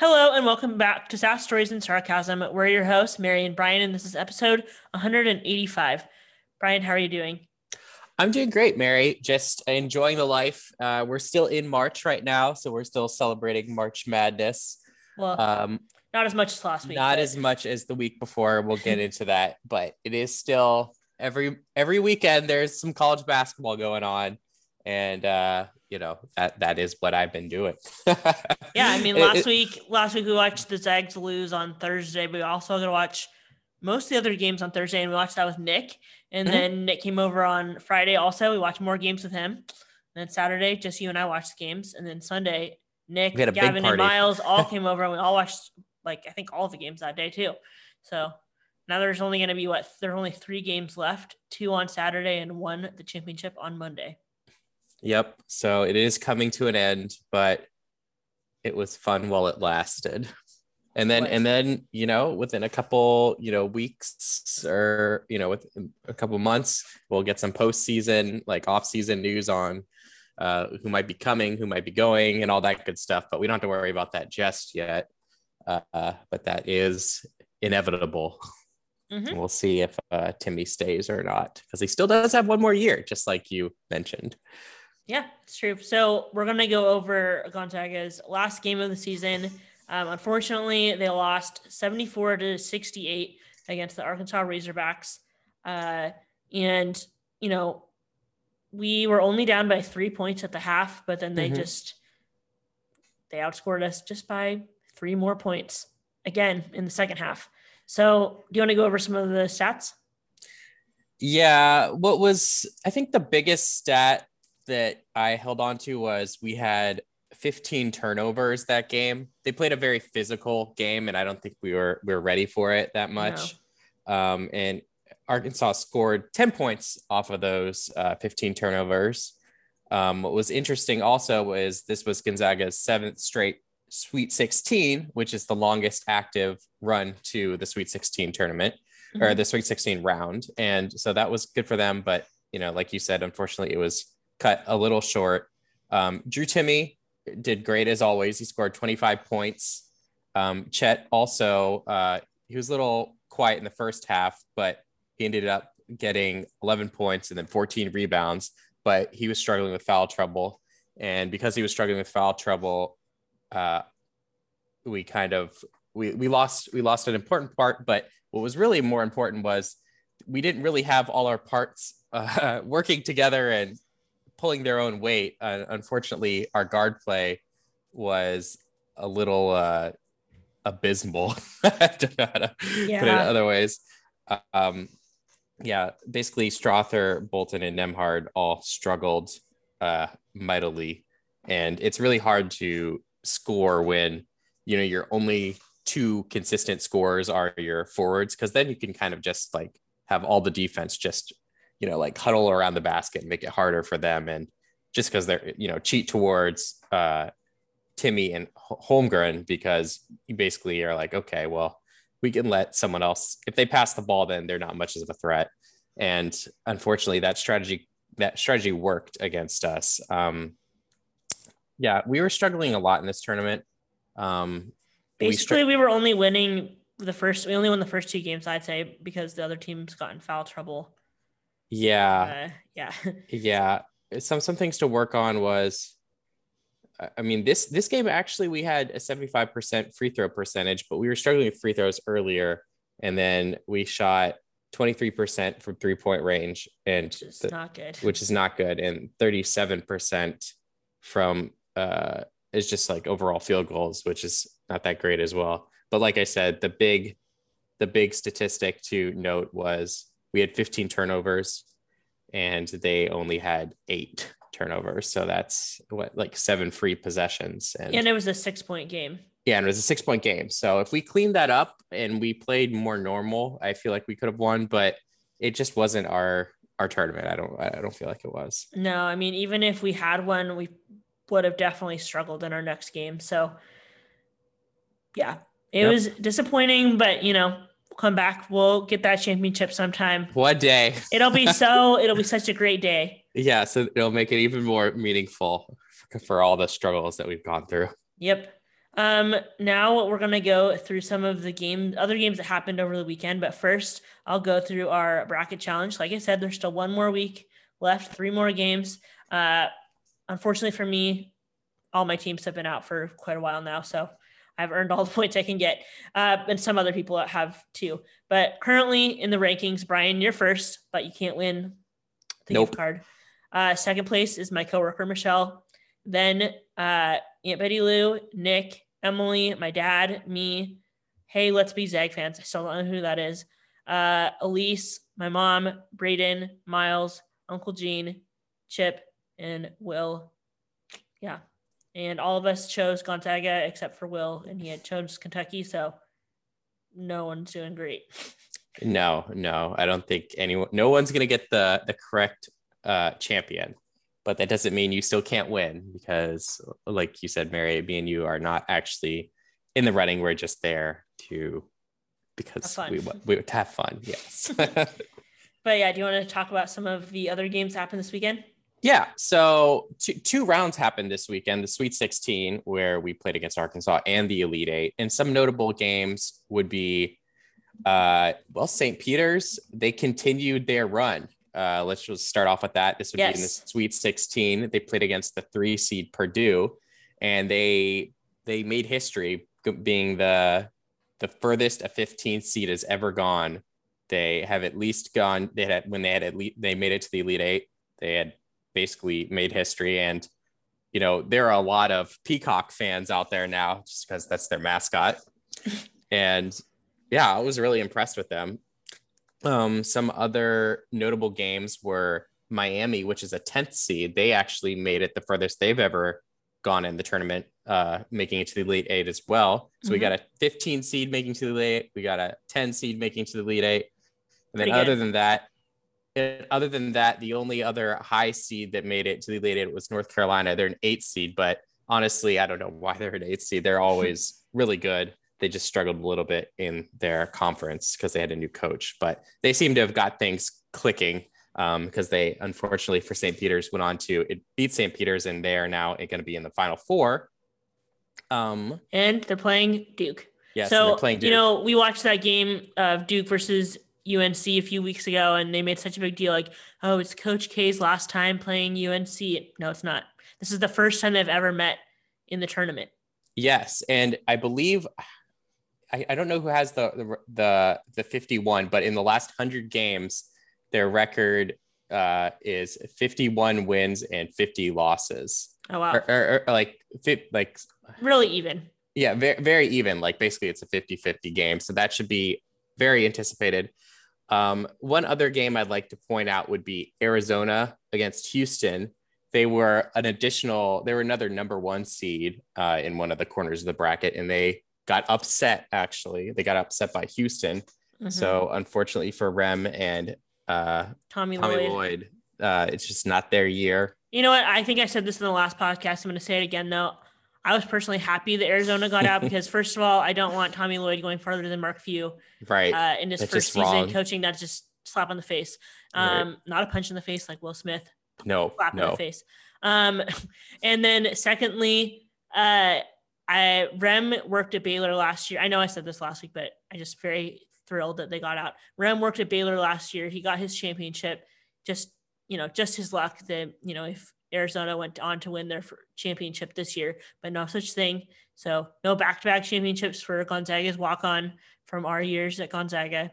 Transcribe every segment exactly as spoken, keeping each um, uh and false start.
Hello and welcome back to Sass Stories and Sarcasm. We're your hosts, Mary and Brian, and this is episode one hundred eighty-five. Brian, how are you doing? I'm doing great, Mary. Just enjoying the life. Uh, we're still in March right now, so we're still celebrating March Madness. Well, Um, not as much as last week. not but... as much as the week before. We'll get into that, but it is still every every weekend. There's some college basketball going on, and uh, you know that that is what I've been doing. Yeah, I mean, It- last it- week, last week we watched the Zags lose on Thursday, but we also got to watch most of the other games on Thursday, and we watched that with Nick. And Mhm. then Nick came over on Friday. Also, we watched more games with him. And then Saturday, just you and I watched the games, and then Sunday, Nick, We had a big Gavin, and party. Miles all came over, and we all watched like I think all of the games that day too. So now there's only going to be what there are only three games left: two on Saturday and one the championship on Monday. Yep. So it is coming to an end, but it was fun while it lasted. And then, Was. and then, you know, within a couple, you know, weeks or, you know, with a couple months, we'll get some postseason, like off-season news on uh, who might be coming, who might be going, and all that good stuff. But we don't have to worry about that just yet. Uh, but that is inevitable. Mm-hmm. We'll see if uh, Timmy stays or not, because he still does have one more year, just like you mentioned. Yeah, it's true. So we're going to go over Gonzaga's last game of the season. Um, unfortunately, they lost seventy-four to sixty-eight against the Arkansas Razorbacks. Uh, and, you know, we were only down by three points at the half, but then they Mhm. just, they outscored us just by three more points again in the second half. So do you want to go over some of the stats? Yeah, what was, I think the biggest stat that I held on to was we had fifteen turnovers that game. They played a very physical game, and I don't think we were we were ready for it that much. Um, and Arkansas scored ten points off of those uh, fifteen turnovers. Um, what was interesting also was this was Gonzaga's seventh straight Sweet sixteen, which is the longest active run to the Sweet sixteen tournament Mm-hmm. or the Sweet sixteen round. And so that was good for them. But, you know, like you said, unfortunately, it was cut a little short. Um, Drew Timme did great as always. He scored twenty-five points. Um, Chet also, uh, he was a little quiet in the first half, but he ended up getting eleven points and then fourteen rebounds, but he was struggling with foul trouble. And because he was struggling with foul trouble, uh, we kind of, we, we lost, we lost an important part, but what was really more important was we didn't really have all our parts uh, working together and pulling their own weight. Uh, unfortunately, our guard play was a little uh, abysmal. I don't know how to Yeah. put it other ways. Um, yeah, basically Strother, Bolton, and Nemhard all struggled uh, mightily. And it's really hard to score when, you know, your only two consistent scorers are your forwards, because then you can kind of just like have all the defense just, you know, like huddle around the basket and make it harder for them. And just because they're, you know, cheat towards uh, Timme and Holmgren, because you basically are like, okay, well, we can let someone else, if they pass the ball, then they're not much of a threat. And unfortunately, that strategy, that strategy worked against us. Um, yeah, we were struggling a lot in this tournament. Um, Basically, we, we were only winning the first. We only won the first two games, I'd say, because the other teams got in foul trouble. yeah, Uh, yeah. yeah. Some some things to work on was, I mean, this this game actually we had a seventy-five percent free throw percentage, but we were struggling with free throws earlier, and then we shot twenty-three percent from three point range, and Which is the, not good. which is not good, and thirty-seven percent from uh is just like overall field goals, which is not that great as well. But like I said, the big the big statistic to note was we had fifteen turnovers and they only had eight turnovers. So that's what, like seven free possessions. And, and it was a six point game. Yeah, and it was a six point game. So if we cleaned that up and we played more normal, I feel like we could have won, but it just wasn't our our tournament. I don't I don't feel like it was. No, I mean, even if we had one, we would have definitely struggled in our next game. So yeah, it yep. was disappointing, but you know, we'll come back. We'll get that championship sometime. One day. It'll be so, it'll be such a great day. Yeah. So it'll make it even more meaningful for, for all the struggles that we've gone through. Yep. Um, now we're gonna go through some of the game, other games that happened over the weekend. But first, I'll go through our bracket challenge. Like I said, there's still one more week left, three more games. Uh, unfortunately for me, all my teams have been out for quite a while now, so I've earned all the points I can get, uh, and some other people have too. But currently in the rankings, Brian, you're first, but you can't win the Nope. gift card. Uh, second place is my coworker Michelle. Then uh, Aunt Betty Lou, Nick, Emily, my dad, me. Hey, let's be Zag fans. I still don't know who that is. Uh, Elise, my mom, Brayden, Miles, Uncle Gene, Chip, and Will. Yeah. And all of us chose Gonzaga except for Will, and he had chose Kentucky. So no one's doing great. No, no, I don't think anyone, no one's going to get the, the correct uh, champion, but that doesn't mean you still can't win because like you said, Mary, me and you are not actually in the running. We're just there to, because we, we to have fun. Yes. But yeah, do you want to talk about some of the other games that happened this weekend? Yeah, so two, two rounds happened this weekend, the Sweet sixteen, where we played against Arkansas, and the Elite Eight. And some notable games would be, uh, well, Saint Peter's, they continued their run. Uh, let's just start off with that. This would yes. be in the Sweet sixteen. They played against the three seed Purdue, and they they made history being the, the furthest a fifteenth seed has ever gone. They have at least gone, they had, when they had at least, they made it to the Elite Eight, they had basically made history. And, you know, there are a lot of Peacock fans out there now just because that's their mascot. And yeah, I was really impressed with them. Um, some other notable games were Miami, which is a tenth seed. They actually made it the furthest they've ever gone in the tournament, uh, making it to the Elite Eight as well. So mm-hmm. we got a fifteen seed making to the Elite Eight. We got a ten seed making to the Elite Eight. And then Pretty other good. than that, Other than that, the only other high seed that made it to the Elite Eight was North Carolina. They're an eight seed, but honestly, I don't know why they're an eight seed. They're always really good. They just struggled a little bit in their conference because they had a new coach, but they seem to have got things clicking um, because they, unfortunately for Saint Peter's, went on to it beat Saint Peter's, and they are now going to be in the Final Four. Um, and they're playing Duke. Yes, so they're playing Duke. You know, we watched that game of Duke versus U N C a few weeks ago, and they made such a big deal like, oh, it's Coach K's last time playing U N C. No, it's not. This is the first time they've ever met in the tournament. Yes, and I believe I, I don't know who has the, the the the fifty-one, but in the last one hundred games, their record uh, is fifty-one wins and fifty losses. Oh wow! Or, or, or like like really even. Yeah, very very even. Like basically, it's a fifty-fifty game, so that should be very anticipated. Um, one other game I'd like to point out would be Arizona against Houston. They were an additional, they were another number one seed uh, in one of the corners of the bracket, and they got upset, actually. They got upset by Houston. Mm-hmm. So unfortunately for Rem and uh, Tommy, Tommy Lloyd, Lloyd uh, it's just not their year. You know what? I think I said this in the last podcast. I'm going to say it again, though. I was personally happy that Arizona got out because, first of all, I don't want Tommy Lloyd going farther than Mark Few right. uh, in his That's first season wrong. coaching. That's just slap on the face. Um, right. Not a punch in the face like Will Smith. No, slap no. in the face. Um, and then secondly, uh, I Rem worked at Baylor last year. I know I said this last week, but I just very thrilled that they got out. Rem worked at Baylor last year. He got his championship. Just, you know, just his luck that, you know, if Arizona went on to win their championship this year, but no such thing. So no back-to-back championships for Gonzaga's walk-on from our years at Gonzaga.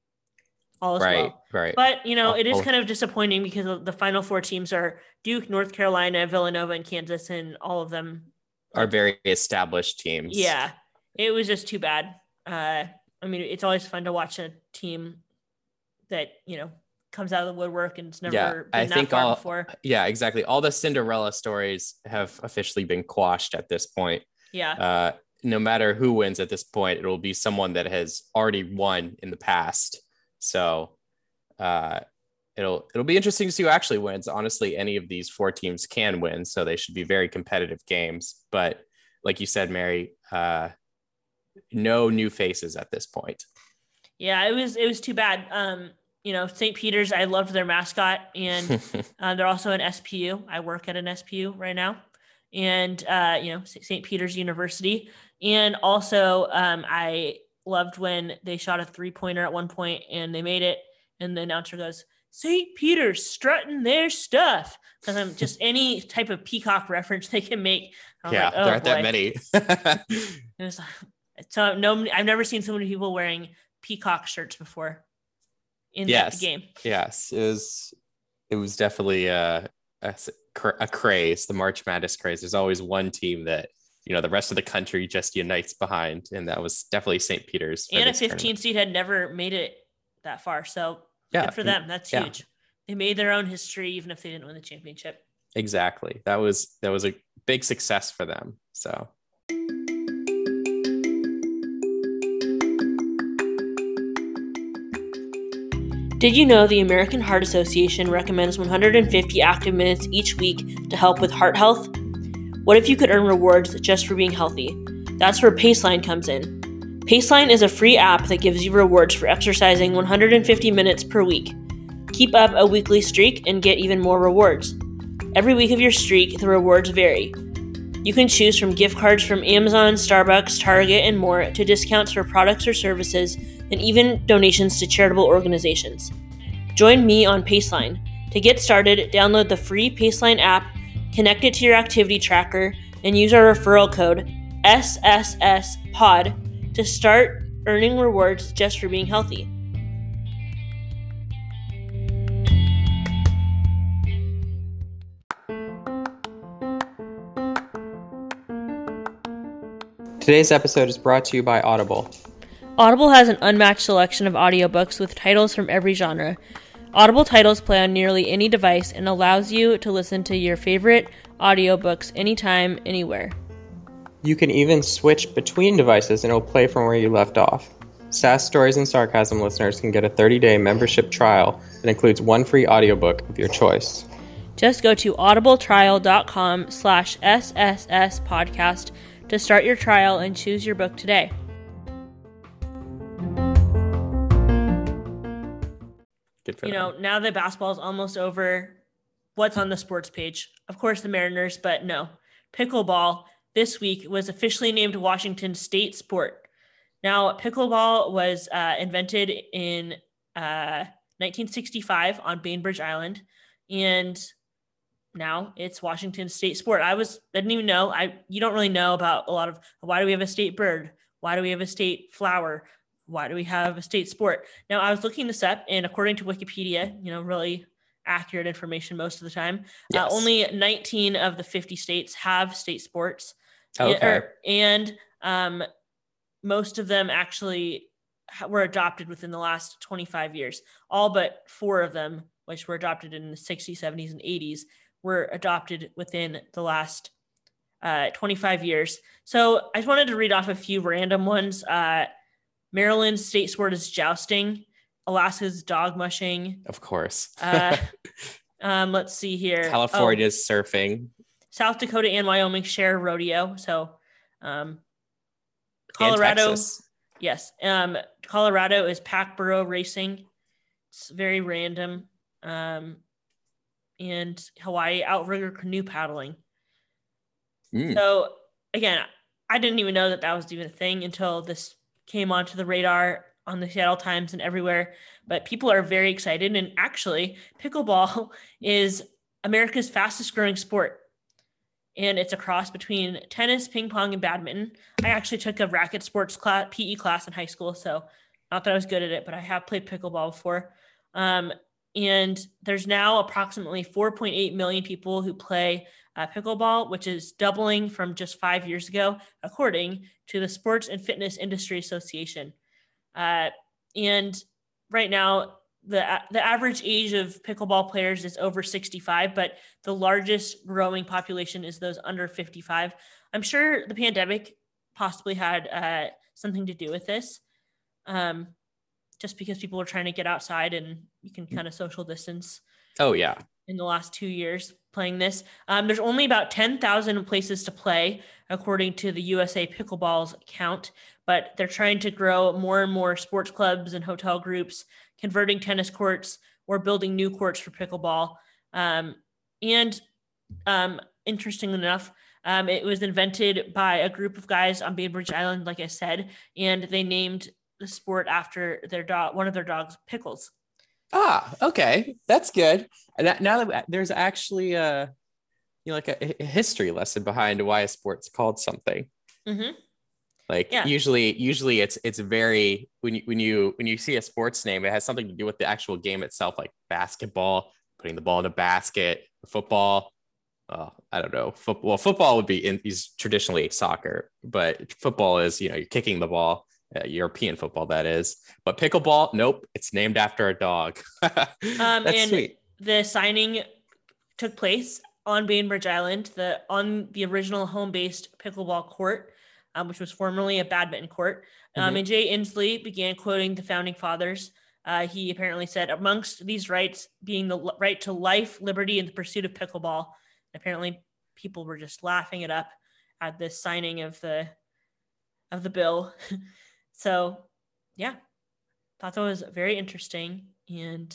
All is right, well. Right. But, you know, oh, it is oh. kind of disappointing because the final four teams are Duke, North Carolina, Villanova, and Kansas, and all of them are very established teams. Yeah. It was just too bad. Uh, I mean, it's always fun to watch a team that, you know, comes out of the woodwork and it's never yeah, been I that think far all, before. Yeah, exactly. All the Cinderella stories have officially been quashed at this point. Yeah. Uh, no matter who wins at this point, it will be someone that has already won in the past. So uh, it'll it'll be interesting to see who actually wins. Honestly, any of these four teams can win, so they should be very competitive games. But like you said, Mary, uh, no new faces at this point. Yeah, it was it was too bad. Um, you know, Saint Peter's, I loved their mascot, and uh, they're also an S P U. I work at an S P U right now, and uh, you know, Saint Peter's University. And also, um, I loved when they shot a three-pointer at one point and they made it, and the announcer goes, Saint Peter's strutting their stuff. Because I'm just any type of Peacock reference they can make. I was Yeah, like, oh, there aren't boy. that many. was, so no, I've never seen so many people wearing Peacock shirts before in yes. the game. Yes, it was, it was definitely a, a, a craze, the March Madness craze. There's always one team that, you know, the rest of the country just unites behind. And that was definitely Saint Peter's. And a fifteen seed had never made it that far. So yeah, good for them. That's yeah. huge. They made their own history, even if they didn't win the championship. Exactly. That was, that was a big success for them. So. Did you know the American Heart Association recommends one hundred fifty active minutes each week to help with heart health? What if you could earn rewards just for being healthy? That's where Paceline comes in. Paceline is a free app that gives you rewards for exercising one hundred fifty minutes per week. Keep up a weekly streak and get even more rewards. Every week of your streak, the rewards vary. You can choose from gift cards from Amazon, Starbucks, Target, and more to discounts for products or services, and even donations to charitable organizations. Join me on Paceline. To get started, download the free Paceline app, connect it to your activity tracker, and use our referral code S S S P O D to start earning rewards just for being healthy. Today's episode is brought to you by Audible. Audible has an unmatched selection of audiobooks with titles from every genre. Audible titles play on nearly any device and allows you to listen to your favorite audiobooks anytime, anywhere. You can even switch between devices and it'll play from where you left off. Sass Stories and Sarcasm listeners can get a thirty-day membership trial that includes one free audiobook of your choice. Just go to audibletrial.com slash SSS podcast to start your trial and choose your book today. Good for you them. know, now that basketball is almost over, what's on the sports page? Of course, the Mariners, but no. Pickleball this week was officially named Washington State Sport. Now, pickleball was uh, invented in uh, nineteen sixty-five on Bainbridge Island, and now it's Washington State Sport. I was I didn't even know. I you don't really know about a lot of why do we have a state bird? Why do we have a state flower? Why do we have a state sport? Now, I was looking this up, and according to Wikipedia, you know, really accurate information most of the time, Yes. uh, only nineteen of the fifty states have state sports. Okay. Er, and um, most of them actually were adopted within the last twenty-five years. All but four of them, which were adopted in the sixties, seventies, and eighties, were adopted within the last uh, twenty-five years. So I just wanted to read off a few random ones. Uh, Maryland's state sport is jousting. Alaska's dog mushing. Of course. uh, um, let's see here. California's oh. surfing. South Dakota and Wyoming share rodeo. So um, Colorado. Yes. Um, Colorado is pack burro racing. It's very random. Um, and Hawaii outrigger canoe paddling. Mm. So again, I didn't even know that that was even a thing until this came onto the radar on the Seattle Times and everywhere, but people are very excited. And actually pickleball is America's fastest growing sport. And it's a cross between tennis, ping pong, and badminton. I actually took a racket sports class, P E class in high school. So not that I was good at it, but I have played pickleball before. Um, and there's now approximately four point eight million people who play uh, pickleball, which is doubling from just five years ago, according to the Sports and Fitness Industry Association. Uh, and right now, the the average age of pickleball players is over sixty-five, but the largest growing population is those under fifty-five. I'm sure the pandemic possibly had uh, something to do with this, um, just because people are trying to get outside and you can kind of social distance. Oh, yeah. In the last two years playing this. Um, there's only about ten thousand places to play, according to the U S A Pickleball's count, but they're trying to grow more and more sports clubs and hotel groups, converting tennis courts or building new courts for pickleball. Um, and um, interestingly enough, Um, it was invented by a group of guys on Bainbridge Island, like I said, and they named the sport after their dog, one of their dogs, Pickles. Ah, okay, that's good. And that, now that there's actually a, you know, like a, a history lesson behind why a sport's called something. Mm-hmm. Like Yeah. usually, usually it's it's very when you when you when you see a sports name, it has something to do with the actual game itself, like basketball, putting the ball in a basket, football. Oh, I don't know. Football. Well, football would be in is traditionally soccer, but football is, you know, you're kicking the ball. Uh, European football, that is. But pickleball, nope, it's named after a dog. Um, That's and sweet. the signing took place on Bainbridge Island, the on the original home-based pickleball court, um, which was formerly a badminton court. Um, Mhm. And Jay Inslee began quoting the founding fathers. Uh, he apparently said, amongst these rights being the l- right to life, liberty, and the pursuit of pickleball. Apparently, people were just laughing it up at this signing of the of the bill. So, yeah, thought that was very interesting. And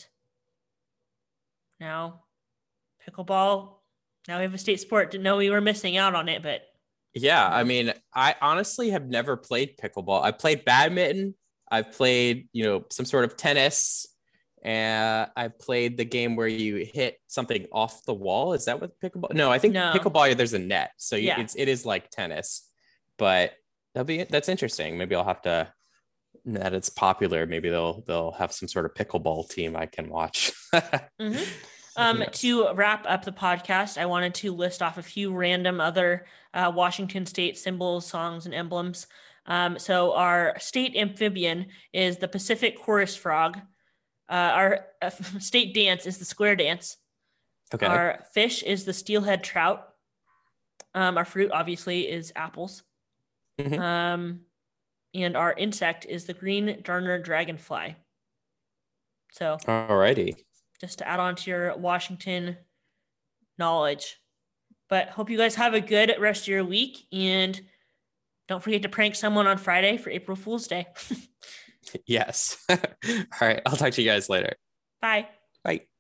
now, pickleball. Now we have a state sport. Didn't know we were missing out on it, but Yeah, I Yeah. mean, I honestly have never played pickleball. I played badminton. I've played, you know, some sort of tennis, and I played the game where you hit something off the wall. Is that what pickleball? No, I think No. pickleball there's a net, so you, Yeah. it's it is like tennis, but that'll be that's interesting. Maybe I'll have to. That it's popular. Maybe they'll they'll have some sort of pickleball team I can watch. Mhm. Um, Yes. to wrap up the podcast, I wanted to list off a few random other uh, Washington State symbols, songs, and emblems. Um, so our state amphibian is the Pacific chorus frog. Uh, our uh, state dance is the square dance. Okay. Our fish is the steelhead trout. Um, our fruit, obviously, is apples. Mhm. Um, and our insect is the green darner dragonfly. So Alrighty. just to add on to your Washington knowledge. But hope you guys have a good rest of your week, and don't forget to prank someone on Friday for April Fool's Day. Yes. All right. I'll talk to you guys later. Bye. Bye.